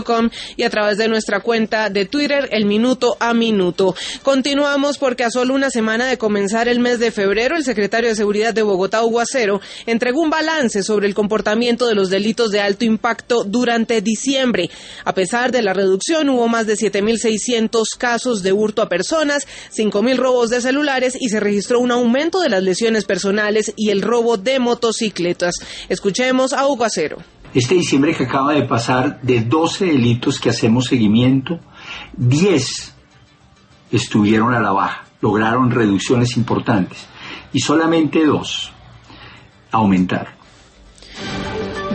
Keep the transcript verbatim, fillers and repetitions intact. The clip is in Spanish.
punto com y a través de nuestra cuenta de Twitter, El Minuto a Minuto. Continuamos porque a solo una semana de comenzar el mes de febrero, el secretario de Seguridad de Bogotá, Hugo Acero, entregó un balance sobre el comportamiento de los delitos de alto impacto durante diciembre. A pesar de la reducción, hubo más de siete mil seiscientos casos de hurto a personas, cinco mil robos de celulares y se registró un aumento de las lesiones personales y el robo de motocicletas. Escuchemos a Hugo Acero. Este diciembre que acaba de pasar, de doce delitos que hacemos seguimiento, diez estuvieron a la baja, lograron reducciones importantes y solamente dos aumentaron.